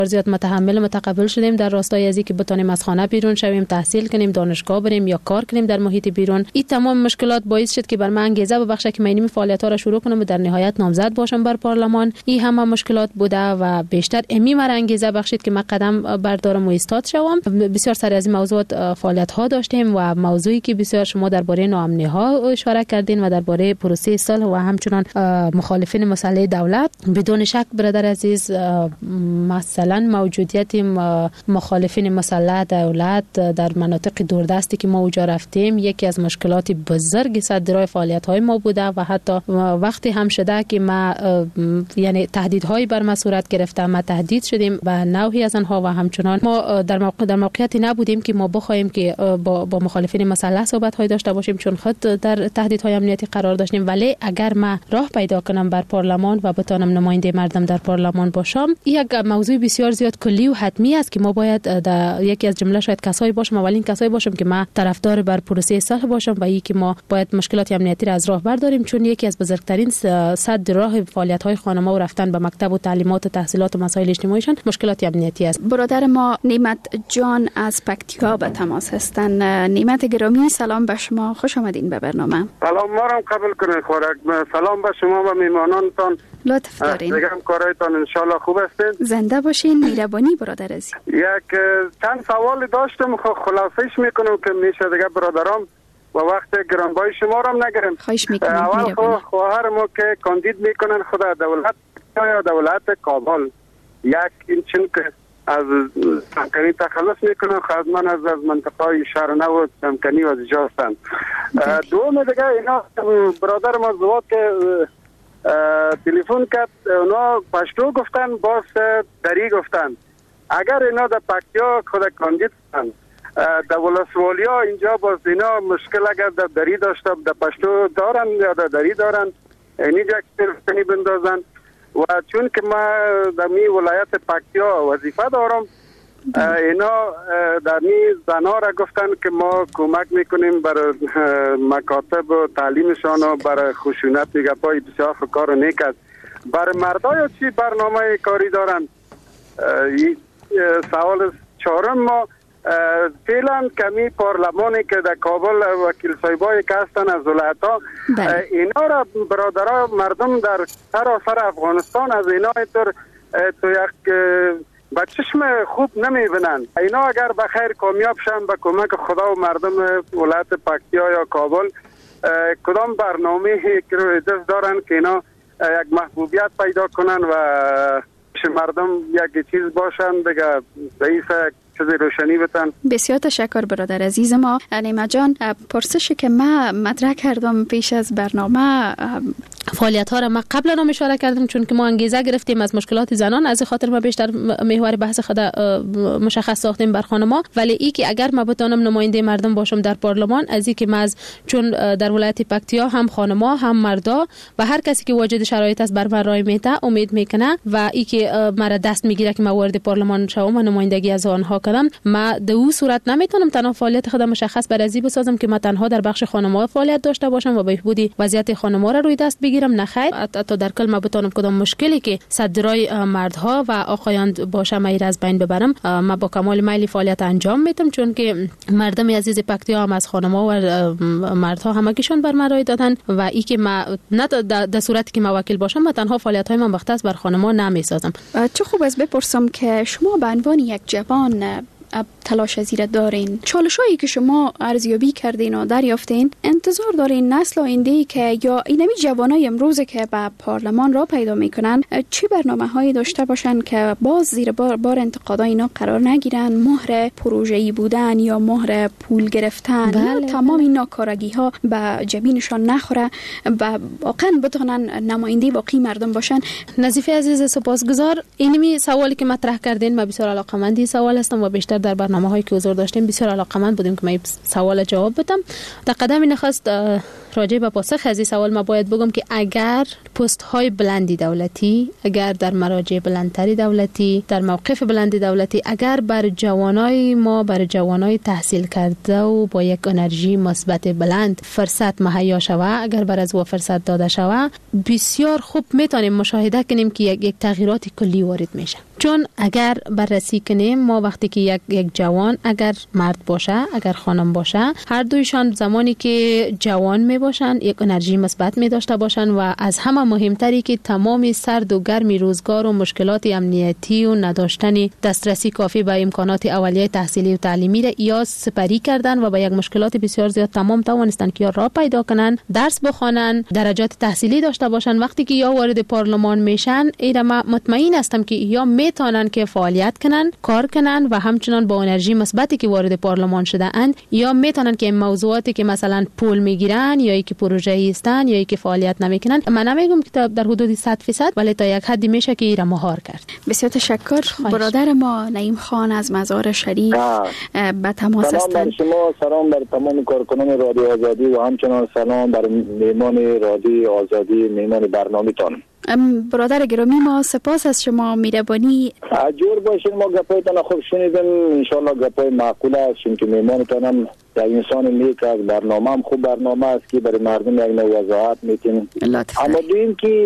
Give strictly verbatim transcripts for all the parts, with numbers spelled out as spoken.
زیاد متحمل متقبل شدیم در راستای از اینکه بتونیم از خانه بیرون شویم، تحصیل کنیم، دانشگاه بریم یا کار کنیم در محیط بیرون. این تمام مشکلات باعث شد که بر من انگیزه ببخشه که من فعالیت‌ها را شروع کنم و در نهایت نامزد باشم بر پارلمان. این همه مشکلات بوده و بیشتر امی مرا انگیزه بخشید که من قدم بردارم و ایستاد شوم. بسیار سر از این موضوعات فعالیت‌ها داشتیم و موضوعی که بسیار شما درباره ناامنی‌ها اشاره کردین و درباره پروسه صلح و همچنان مخالفین مسئله دولت، بدون شک برادر عزیز مثلا موجودیت مخالفین مسئله دولت در مناطق دوردستی که ما اونجا رفتیم یکی از مشکلات بزرگ صدرای فعالیت‌های ما بوده و حتی وقتی هم شده که ما یعنی تهدیدهایی بر ما صورت گرفته، ما تهدید شدیم به نوعی از آنها و همچنان ما در موقع در موقعیتی نبودیم که ما بخوایم که با, با مخالفین مسئله صحبت‌های داشته باشیم چون خود در تهدیدهای امنیتی قرار داشتیم. ولی اگر ما راه پیدا کنم بر پارلمان و بتونم نماینده مردم در پارلمان باشم، یک موضوع بسیار زیاد کلی و حتمی است که ما باید در یکی از جمله شاید کسایی باشم، اولین کسایی باشم که ما طرفدار بر پروسه صلح باشم و اینکه ما باید مشکلات امنیتی را از راه برداریم چون یکی از بزرگترین صد راه فعالیت‌های خانم‌ها و رفتن به مکتب و تعلیمات و تحصیلات و مسائل اجتماعیشان مشکلات امنیتی است. برادر ما نعمت جان از پکتیکا به تماس هستند. نعمت گرامی سلام به شما، خوش آمدین به برنامه. سلام ما را قبول کنید خورک. سلام به شما و میهمانانتان. لطف دارین. دیگه کارایتان ان شاء الله خوب هستین. زنده باشین. میربانی برادر عزیز. یک چند سوال داشتم خلاصش میکنم که میشه دیگه برادرام و وقت گرانبای شما را نگیرم. خواهش میکنم. اول خواهر ما که کاندید میکنن خدا دولت یا دولت کابل یک این چون که از سمکنی تخلص میکنن خواهد من از از منطقه شهر نو سمکنی و از اینجا هستند. دوم دیگه اینا برادر ما زواد که تلفن کرد اونا پشتو گفتن باز دری گفتن. اگر اینا در پکتیا خود کاندید هستند در ولسوالیا اینجا باز اینا مشکل اگر در دری داشته در پشتو دارن یا در دری دارن اینجا تلفنی بندازن و چون که ما در می ولایت پکتیا وظیفه دارم اینا در می زنا را گفتن که ما کمک میکنیم برای مکاتب و تعلیمشان و برای خشونت دیگه پای بسیار کار نیکد. برای مردای چی برنامه کاری دارن؟ سوال چهارم ما فعلا کمی پارلمانی که در کابل وکیل صاحبایی که هستن از ولایت‌ها اینا را برادرای مردم در سراسر افغانستان از اینا اینطور تو یک با چشم خوب نمیبینن. اینا اگر بخیر کامیاب شن به کمک خدا و مردم ولایت پکتیا یا کابل کدام برنامه که رو دست دارن که اینا یک محبوبیت پیدا کنن و مردم یک چیز باشن دیگه رئیس چیزی روشنی بتن. بسیار تشکر برادر عزیز ما. نعمت جان پرسشی که ما مطرح کردم پیش از برنامه فعالیت ها را ما قبلا هم اشاره کردم چون که ما انگیزه گرفتیم از مشکلات زنان، از خاطر ما بیشتر محور بحث خود مشخص ساختیم بر خانم‌ها. ولی ای که اگر ما بتونم نماینده مردم باشم در پارلمان از این که ما از چون در ولایت پکتیا هم خانم‌ها هم مردا و هر کسی که واجد شرایط است بر من رای میده امید میکنه و ای که مرا دست میگیره که ما وارد پارلمان شوم و نمایندگی از آنها کنم، ما در اون صورت نمیتونم تنها فعالیت خودم مشخص بر ازی بسازم که ما تنها در بخش خانم‌ها فعالیت داشته باشم و بهبود وضعیت خانم‌ها را روی دست بگیرم. نه خیر، حتی در کل ما بتونم کدام مشکلی که صدرای مردها و آقایان باشه ما از بین ببرم. ما با کمال میل فعالیت انجام میدم چون که مردم عزیز پکتیا هم از خانم‌ها و مردها همگیشون بر من رای دادن و ای که ما نه در صورتی که ما وکیل باشم ما تنها فعالیت‌های من مختص بر خانم‌ها نمیسازم. چه خوب است بپرسم که شما به عنوان یک جوان تلاش زیر دارین، چالشایی که شما ارزیابی کردین و دریافتین، انتظار دارین نسل آینده که یا اینمی جوانای امروز که به پارلمان را پیدا میکنن چی برنامه‌هایی داشته باشن که باز زیر بار, بار انتقادای اینا قرار نگیرن، مهر پروژه‌ای بودن یا مهر پول گرفتن بله. یا تمام این ناکارگی‌ها به جبینشان نخوره و واقعا بتونن نماینده باقی مردم باشن. نظیفه عزیز سپاسگزار. اینمی سوالی که مطرح کردین ما بسیار علاقه‌مندی سوال هستم و بیشتر در برنامه‌هایی که حضور داشتیم بسیار علاقه‌مند بودیم که من سوال جواب بدم. در قدم نخست راجع به پاسخ از این سوال ما باید بگم که اگر پست های بلندی دولتی، اگر در مراجع بلندتری دولتی، در موقف بلندی دولتی، اگر بر جوانای ما، بر جوانای تحصیل کرده و با یک انرژی مثبت بلند فرصت مهیا شوه، اگر بر از و فرصت داده شوه، بسیار خوب میتونیم مشاهده کنیم که یک, یک تغییرات کلی وارد میشه چون اگر بررسی کنیم ما وقتی که یک یک جوان اگر مرد باشه اگر خانم باشه هر دویشان زمانی که جوان می باشن یک انرژی مثبت می داشته باشن و از همه مهمتری که تمام سرد و گرمی روزگار و مشکلات امنیتی و نداشتن دسترسی کافی به امکانات اولیه تحصیلی و تعلیمی را یا سپری کردن و به یک مشکلات بسیار زیاد تمام توانستن که یا راه پیدا کنن، درس بخوانن، درجات تحصیلی داشته باشن. وقتی که یا وارد پارلمان میشن اینا مطمئن هستم که یا میتونن که فعالیت کنن، کار کنن و همچنان با انرژی مثبتی که وارد پارلمان شده اند یا میتونن که این موضوعاتی که مثلا پول میگیرن یا ای که پروژه‌ای هستن یا ای که فعالیت نمیکنن، من نمیگم که در حدود صد درصد ولی تا یک حدی میشه که اینا مهار کرد. بسیار تشکر. برادر ما نعیم خان از مزار شریف به تماس هستند. سلام بر شما، سلام بر تمام کارکنان رادیو آزادی و همچنان سلام بر میهمان رادیو آزادی، میهمان برنامه‌تان. برادر گرامی ما سپاس از شما، مهربانی. جور باشین، ما گپایتان خوب شنیدیم، ان شاء الله گپای معقول است چون که میهمانتانم در انسان نیک است، برنامه هم خوب برنامه است که برای مردم یک نوع وضاحت میکنیم. اما دین که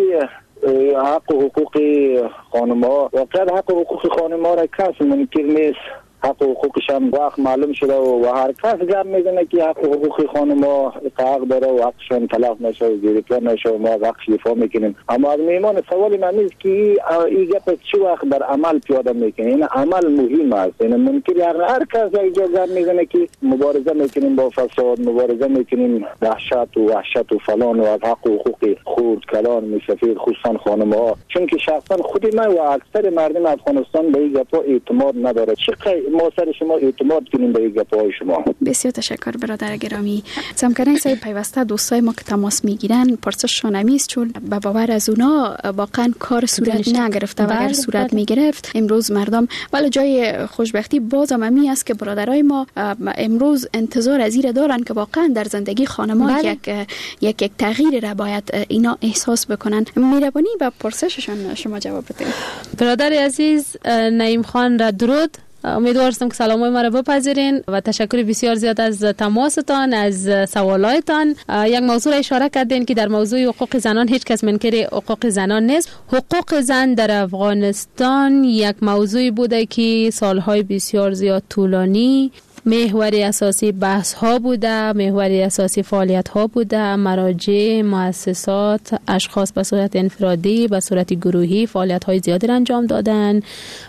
حق و حقوق خانم‌ها، واقعا حق و حقوق خانم‌ها را کس منکر نیست، حق و حقوقش هم وقت معلوم شده و هر کس گپ میزنه که حق و حقوق خانم‌ها حق داره و حقشون تلف نشه و گیرکار نشه و ما حقش دفاع میکنیم. اما از میهمان سوال من است که این گپ چه وقت در عمل پیاده میکنه؟ این عمل مهم است. این ممکن هر کس یک جا گپ میزنه که مبارزه میکنیم با فساد، مبارزه میکنیم دهشت و وحشت و فلان و از حق و حقوق خرد کلان سفید خصوصا خانم‌ها، چون که شخصا خود من و اکثر مردم افغانستان به این گپا اعتماد نداره. چقدر ما سر شما اعتماد کنیم به این گپای شما. بسیار تشکر برادر گرامی. سمکنه صاحب پیوسته دوستای ما که تماس میگیرن پرسششان همیست چون به باور از اونا واقعا کار صورت نگرفته و اگر صورت میگرفت امروز مردم، ولی جای خوشبختی بازم همی است که برادرای ما امروز انتظار از این دارن که واقعا در زندگی خانمان یک یک یک تغییر را باید اینا احساس بکنن. مهربانی به پرسششان شما جواب بدید. برادر عزیز نعیم خان را درود. امیدوار هستم که سلامای ما را بپذیرین و تشکر بسیار زیاد از تماستان، از سوالاتان. یک موضوع را اشاره کردین که در موضوع حقوق زنان هیچ کس منکر حقوق زنان نیست. حقوق زن در افغانستان یک موضوعی بوده که سالهای بسیار زیاد طولانی محور اساسی بحث ها بوده، محور اساسی فعالیت ها بوده، مراجع، مؤسسات، اشخاص به صورت انفرادی، به صورت گروهی فعالیت های زیادی انجام دادن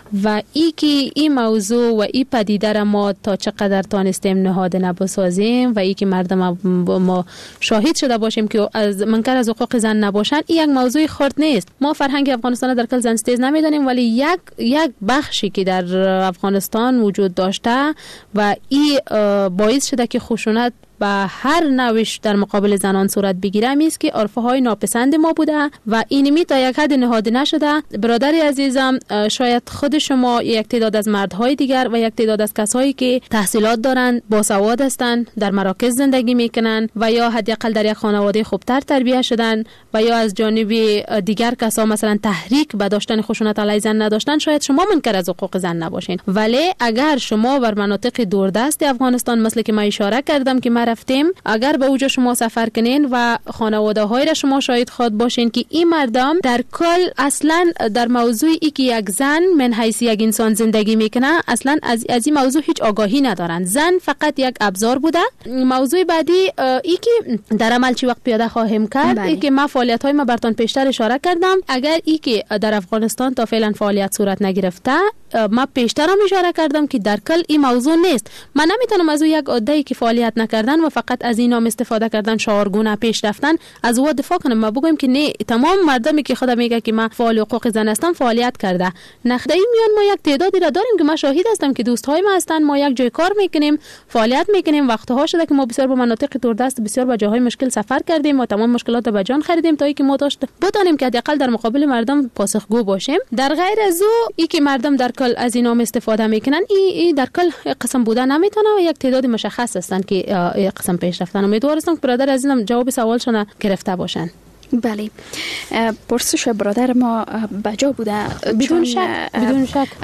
و ای که این موضوع و این پدیده را ما تا چقدر تانستیم نهاده نبسازیم و ای که مردم ما شاهد شده باشیم که از منکر از حقوق زن نباشن، این یک موضوع خرد نیست. ما فرهنگ افغانستان در کل زن ستیز نمیدانیم ولی یک یک بخشی که در افغانستان وجود داشته و این باعث شده که خشونت و هر نوش در مقابل زنان صورت بگیره است که عرفه های ناپسند ما بوده و اینمی تا یک حد نهاده نشده. برادر عزیزم، شاید خود شما یک تعداد از مردهای دیگر و یک تعداد از کسایی که تحصیلات دارن، باسواد هستند، در مراکز زندگی میکنن و یا حداقل در یک خانواده خوبتر تربیت شدن و یا از جانب دیگر کسا مثلا تحریک به داشتن خشونت علیه زن نداشتن، شاید شما منکر از حقوق زن نباشین. ولی اگر شما بر مناطق دوردست افغانستان مثل که ما اشاره کردم که رفتیم، اگر به اوجا شما سفر کنین و خانواده های را شما شاهد خود باشین که این مردم در کل اصلا در موضوع ای که یک زن من حیث یک انسان زندگی میکنه اصلا از از این موضوع هیچ آگاهی ندارن. زن فقط یک ابزار بوده. موضوع بعدی ای که در عمل چی وقت پیاده خواهیم کرد، ای که ما فعالیت های ما براتون پیشتر اشاره کردم. اگر ای که در افغانستان تا فعلا فعالیت صورت نگرفته، ما پیشتر هم اشاره کردم که در کل این موضوع نیست. من نمیتونم از یک عده‌ای که فعالیت نکردن و فقط از این نام استفاده کردن، شعارگونه پیش رفتن، از او دفاع کنم. ما بگویم که نه، تمام مردمی که خود میگه که ما فعال حقوق زن هستم فعالیت کرده. نخدایی میان ما یک تعدادی را داریم که ما شاهد هستم که دوستای ما هستن، ما یک جای کار میکنیم، فعالیت میکنیم. وقتها شده که ما بسیار به مناطق دوردست، بسیار به جاهای مشکل سفر کردیم و تمام مشکلات به جان خریدیم تا اینکه ما داشت بتونیم که حداقل در مقابل مردم پاسخگو باشیم. در غیر از او ای که مردم در کل از این نام استفاده میکنن، ای, ای در کل قسم بودن نمیتونه و یک تعداد مشخص هستن که قسم پیش رفتن. امیدوار هستم که برادر عزیزم جواب سوالشون گرفته باشن. بله، پرسش برادر ما بجا بوده بدون شک بدون شک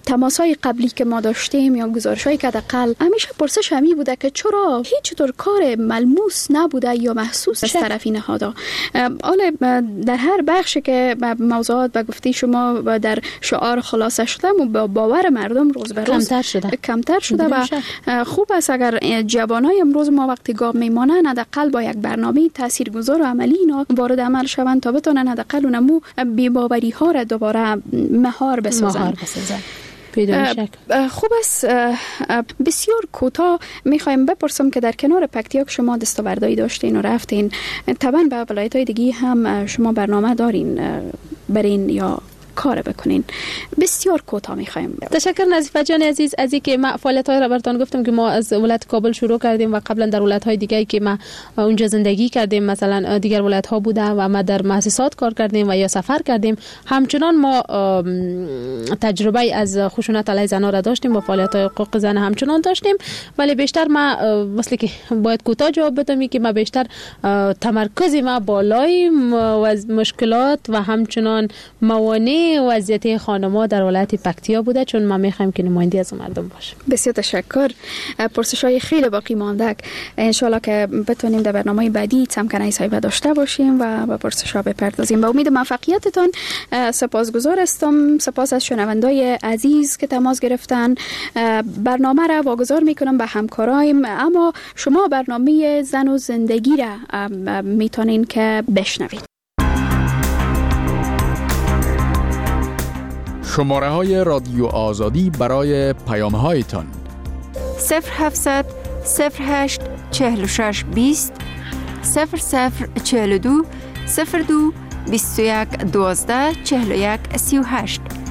تماس‌های قبلی که ما داشتیم یا گزارش‌هایی که حداقل همیشه پرسش همی بوده که چرا هیچ طور کار ملموس نبوده یا محسوس از طرف نهادها. حالا در هر بخشی که موضوعات به گفته شما در شعار خلاصه شده و باور مردم روز به روز کمتر شده کمتر شده و خوب است اگر جوانای امروز ما وقتی گام میمانن حداقل با یک برنامه تاثیرگذار و عملی اینا وارد عمل شوند تا بتونن حداقل اونمو بی‌باوری ها را دوباره مهار بسازن. مهار بسازن. بدون شک. خوب است. بسیار کوتاه میخوایم بپرسم که در کنار پکتیا که شما دستاوردهایی داشتین و رفتین، طبعا به ولایت‌های دیگه هم شما برنامه دارین برین یا کار بکنین. بسیار کوتاه میخوایم. تشکر نظیفه جان عزیز از اینکه ما فعالیت‌های را براتون گفتم که ما از ولایت کابل شروع کردیم و قبلا در ولایت‌های دیگه که ما اونجا زندگی کردیم، مثلا دیگر ولایت‌ها بوده و ما در مؤسسات کار کردیم و یا سفر کردیم، همچنان ما تجربه از خشونت علیه زنان را داشتیم و فعالیت‌های حقوق زن همچنان داشتیم، ولی بیشتر ما مثل که باید کوتاه جواب بدم که ما بیشتر تمرکز ما بالای مشکلات و همچنان موانع وضعیت خانم‌ها در ولایت پکتیا بوده، چون ما می‌خوایم که نماینده از مردم باشه. بسیار تشکر. پرسش‌های خیلی باقی مانده، ان شاءالله که بتونیم در برنامه بعدی تمکنه صاحب داشته باشیم و به پرسش‌ها بپردازیم. با امید موفقیتتان سپاسگزار هستم. سپاس از شنوندای عزیز که تماس گرفتن. برنامه را واگذار می‌کنم به همکارایم، اما شما برنامه زن و زندگی را میتونین که بشنوید. شماره های رادیو آزادی برای پیام هایتان صفر هفتصد صفر هشت چهل و شش بیست صفر صفر چهل و دو صفر دو بیست و یک دوازده چهل و یک سی و هشت.